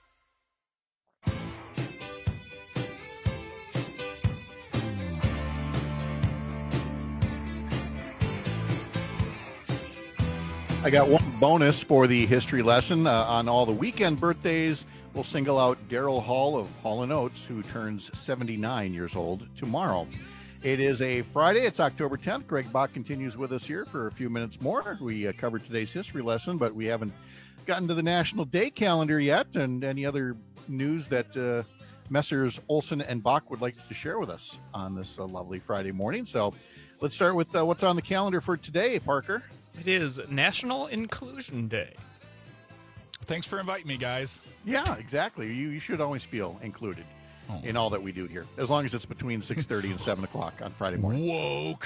I got one bonus for the history lesson. On all the weekend birthdays, we'll single out Daryl Hall of Hall & Oates, who turns 79 years old tomorrow. It is a Friday. It's October 10th. Greg Bach continues with us here for a few minutes more. We covered today's history lesson, but we haven't gotten to the National Day calendar yet and any other news that Messrs. Olson and Bach would like to share with us on this lovely Friday morning. So let's start with what's on the calendar for today, Parker. It is National Inclusion Day. Thanks for inviting me, guys. Yeah, exactly. You should always feel included in all that we do here, as long as it's between 6:30 and 7 o'clock on Friday mornings. Woke.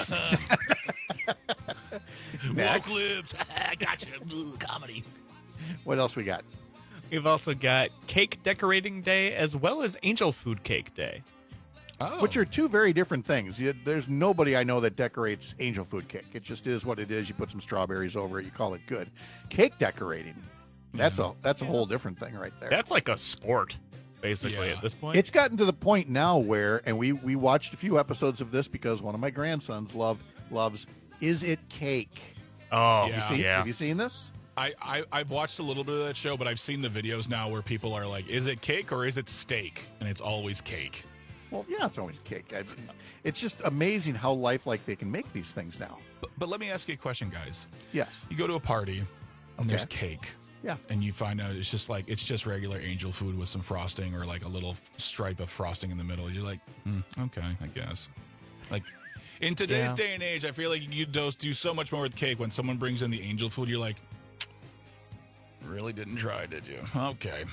Next. Woke lives. I got you. Comedy. What else we got? We've also got Cake Decorating Day as well as Angel Food Cake Day. Oh. Which are two very different things. There's nobody I know that decorates angel food cake. It just is what it is. You put some strawberries over it. You call it good. Cake decorating, that's a whole different thing right there. That's like a sport, basically, at this point. It's gotten to the point now where, and we watched a few episodes of this because one of my grandsons loves Is It Cake? Oh, Have you seen this? I've watched a little bit of that show, but I've seen the videos now where people are like, is it cake or is it steak? And it's always cake. Well, yeah, it's always cake. It's just amazing how lifelike they can make these things now. But let me ask you a question, guys. Yes. You go to a party, and there's cake. Yeah. And you find out it's just regular angel food with some frosting or like a little stripe of frosting in the middle. You're like, okay, I guess. Like, in today's day and age, I feel like you do so much more with cake. When someone brings in the angel food, you're like, Really didn't try, did you? Okay.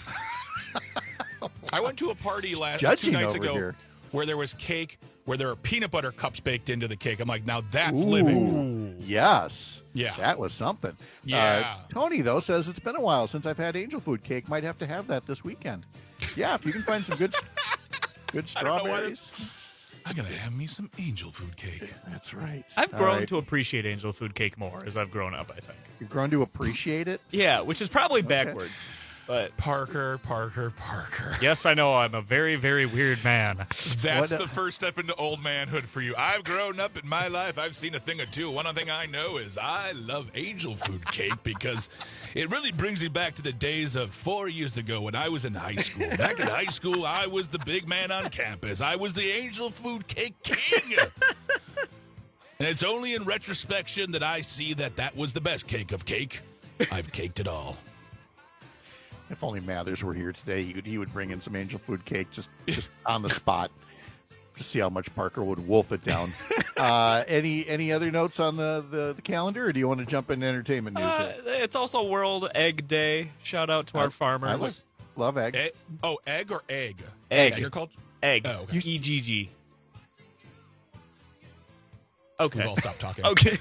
I went to a party two Judging nights over ago here. where there was cake, where there are peanut butter cups baked into the cake. I'm like, now that's living. Yes. Yeah. That was something. Yeah. Tony, though, says it's been a while since I've had angel food cake. Might have to have that this weekend. Yeah, if you can find some good strawberries. I'm going to have me some angel food cake. That's right. I've All grown right. to appreciate angel food cake more as I've grown up, I think. You've grown to appreciate it? Yeah, which is probably backwards. But Parker. Yes, I know. I'm a very, very weird man. That's the first step into old manhood for you. I've grown up in my life. I've seen a thing or two. One thing I know is I love angel food cake because it really brings me back to the days of 4 years ago when I was in high school. Back in high school, I was the big man on campus. I was the angel food cake king. And it's only in retrospection that I see that was the best cake of cake. I've caked it all. If only Mathers were here today, he would bring in some angel food cake just on the spot to see how much Parker would wolf it down. Any other notes on the calendar, or do you want to jump into entertainment news? It's also World Egg Day. Shout out to our farmers. I love eggs. Egg or egg? Egg. Agriculture? Egg. Oh, okay. EGG. Okay. We've all stopped talking. Okay.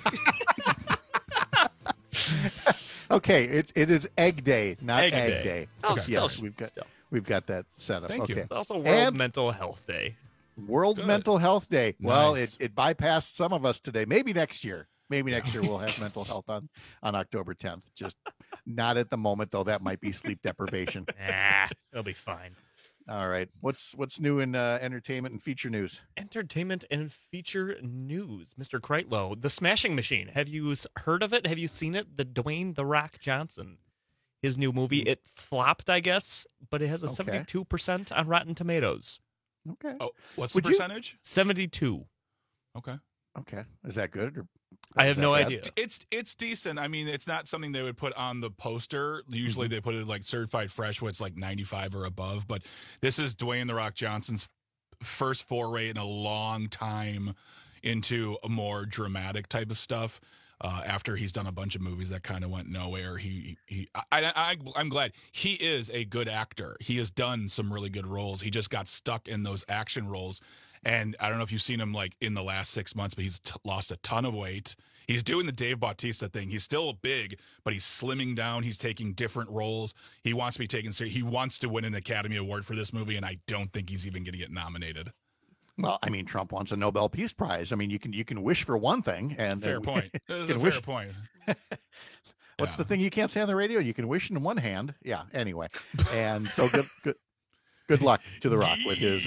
Okay, it is Egg Day, not Egg Egg Day. Day. Oh, Okay. still, Yes, we've got that set up. Thank okay. you. It's also World And Mental Health Day. World Good. Mental Health Day. Well, Nice. it bypassed some of us today. Maybe next year. Maybe next year we'll have mental health on October 10th. Just not at the moment, though. That might be sleep deprivation. It'll be fine. All right. What's new in entertainment and feature news? Entertainment and feature news. Mr. Kreitlow, The Smashing Machine. Have you heard of it? Have you seen it? The Dwayne The Rock Johnson. His new movie. It flopped, I guess, but it has a 72% on Rotten Tomatoes. Okay. Oh, what's the percentage? 72. Okay. Okay. Is that good? Or I have no idea. It's decent. I mean, it's not something they would put on the poster. Usually they put it like certified fresh, where it's like 95 or above. But this is Dwayne The Rock Johnson's first foray in a long time into a more dramatic type of stuff. After he's done a bunch of movies that kind of went nowhere, I'm glad. He is a good actor. He has done some really good roles. He just got stuck in those action roles. And I don't know if you've seen him like in the last 6 months, but he's lost a ton of weight. He's doing the Dave Bautista thing. He's still big, but he's slimming down. He's taking different roles. He wants to be taken seriously. He wants to win an Academy Award for this movie, and I don't think he's even going to get nominated. Well, I mean, Trump wants a Nobel Peace Prize. I mean, you can wish for one thing, and Fair point. That is a fair point. What's the thing you can't say on the radio? You can wish in one hand. Yeah. Anyway, and so good luck to The Rock with his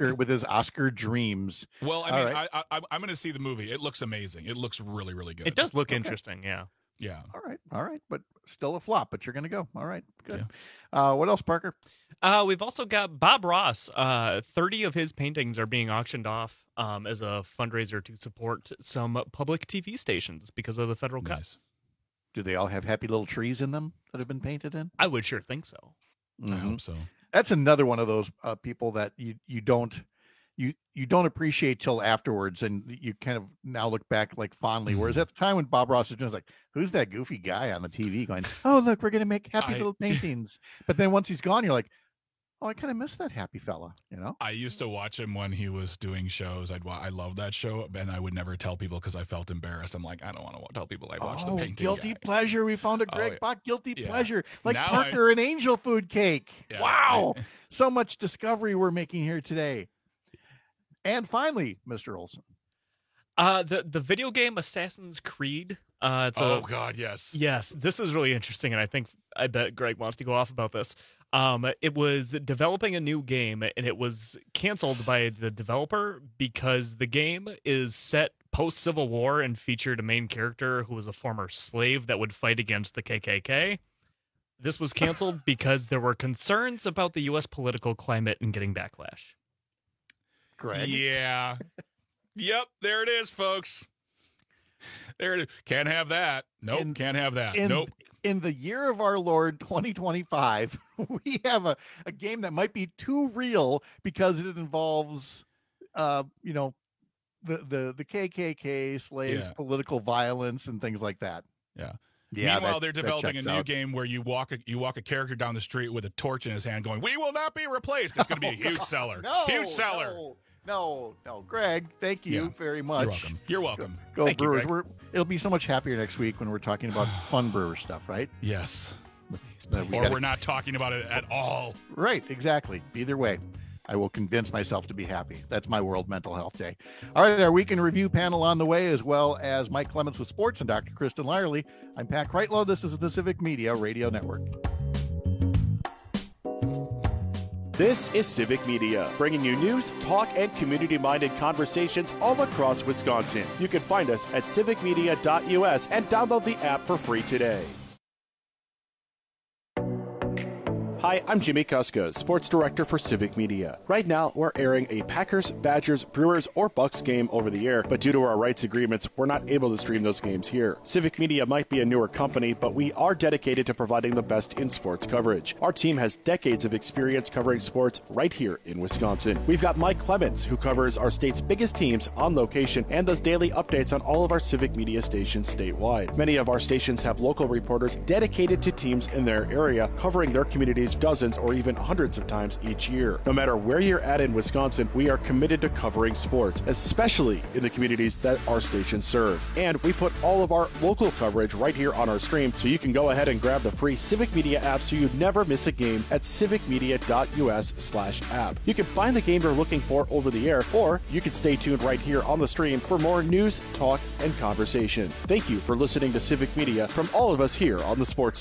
Oscar dreams. Well, I mean, I'm going to see the movie. It looks amazing. It looks really, really good. It does look interesting. Yeah. Yeah. All right, but still a flop. But you're going to go. All right, good. What else, Parker? We've also got Bob Ross. 30 of his paintings are being auctioned off as a fundraiser to support some public TV stations because of the federal cuts. Do they all have happy little trees in them that have been painted in? I would sure think so. I hope so. That's another one of those people that you don't appreciate till afterwards, and you kind of now look back like fondly. Whereas at the time when Bob Ross was just like, who's that goofy guy on the TV going, oh look, we're gonna make happy little paintings. But then once he's gone, you're like, oh, I kind of miss that happy fella. You know, I used to watch him when he was doing shows. I love that show, and I would never tell people because I felt embarrassed. I'm like, I don't want to tell people I watched the painting. Guilty pleasure. We found a Greg Bach guilty pleasure, like Now Parker and Angel Food Cake. Yeah, Wow, so much discovery we're making here today. And finally, Mr. Olson. The video game Assassin's Creed. God, yes. Yes, this is really interesting, and I bet Greg wants to go off about this. It was developing a new game, and it was canceled by the developer because the game is set post-Civil War and featured a main character who was a former slave that would fight against the KKK. This was canceled because there were concerns about the U.S. political climate and getting backlash. Greg? Yeah. Yep, there it is, folks. There it is. Can't have that. Nope, can't have that. Nope. In the year of our Lord 2025, we have a game that might be too real because it involves the KKK, slaves, political violence, and things like that. Yeah. Yeah, Meanwhile, that they're developing a checks new out. game where you walk a character down the street with a torch in his hand going, "We will not be replaced." It's going to be a huge seller. Huge seller. No, Greg, thank you very much. You're welcome. Go Thank you, Brewers. Greg. It'll be so much happier next week when we're talking about fun Brewer stuff, right? Yes. Or We're not talking about it at all. Right, exactly. Either way, I will convince myself to be happy. That's my World Mental Health Day. All right, our weekend review panel on the way, as well as Mike Clements with sports and Dr. Kristen Lyerly. I'm Pat Kreitlow. This is the Civic Media Radio Network. This is Civic Media, bringing you news, talk, and community-minded conversations all across Wisconsin. You can find us at civicmedia.us and download the app for free today. Hi, I'm Jimmy Kuska, Sports Director for Civic Media. Right now, we're airing a Packers, Badgers, Brewers, or Bucks game over the air, but due to our rights agreements, we're not able to stream those games here. Civic Media might be a newer company, but we are dedicated to providing the best in sports coverage. Our team has decades of experience covering sports right here in Wisconsin. We've got Mike Clements, who covers our state's biggest teams on location and does daily updates on all of our Civic Media stations statewide. Many of our stations have local reporters dedicated to teams in their area, covering their communities dozens or even hundreds of times each year. No matter where you're at in Wisconsin, we are committed to covering sports, especially in the communities that our stations serve. And we put all of our local coverage right here on our stream, so you can go ahead and grab the free Civic Media app so you never miss a game at civicmedia.us/app. You can find the game you're looking for over the air, or you can stay tuned right here on the stream for more news, talk, and conversation. Thank you for listening to Civic Media from all of us here on the Sports